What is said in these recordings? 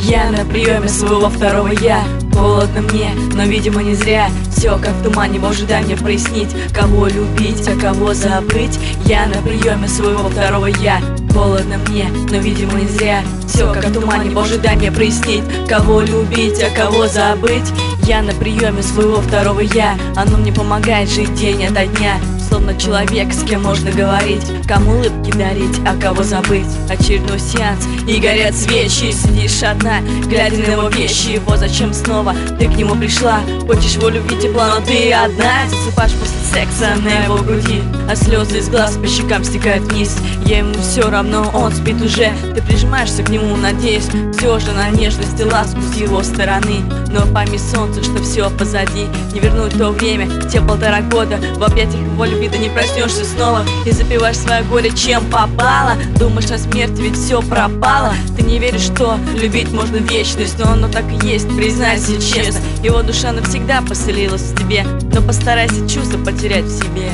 Я на приеме своего второго я. Холодно мне, но видимо не зря. Все как в тумане, Боже, дай мне прояснить, кого любить, а кого забыть. Я на приеме своего второго я. Холодно мне, но видимо не зря. Все как в тумане, Боже, дай мне прояснить, кого любить, а кого забыть. Я на приеме своего второго я. Оно мне помогает жить день ото дня. Словно человек, с кем можно говорить, кому улыбки дарить, а кого забыть. Очередной сеанс, и горят свечи. Сидишь одна, глядя на его вещи. Его зачем снова ты к нему пришла? Хочешь его любить тепла, но ты одна. Засыпаешь после секса на его груди, а слезы из глаз по щекам стекают вниз. Ему все равно, он спит уже. Ты прижимаешься к нему, надеясь все же на нежность и ласку с его стороны. Но пойми, солнце, что все позади. Не вернуть то время, те 1,5 года. В объятиях его любви ты не проснешься снова и запиваешь свое горе чем попало. Думаешь о смерти, ведь все пропало. Ты не веришь, что любить можно вечность, но оно так и есть, признайся честно. Его душа навсегда поселилась в тебе, но постарайся чувства потерять в себе.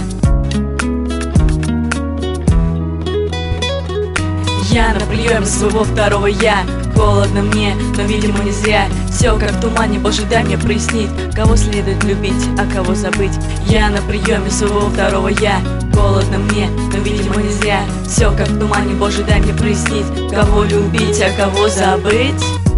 Я на приеме своего второго я. Холодно мне, но видимо не зря. Все как в тумане, Боже, дай мне прояснить, кого следует любить, а кого забыть. Я на приеме своего второго я. Холодно мне, но видимо не зря. Все как в тумане, Боже, дай мне прояснить, кого любить, а кого забыть.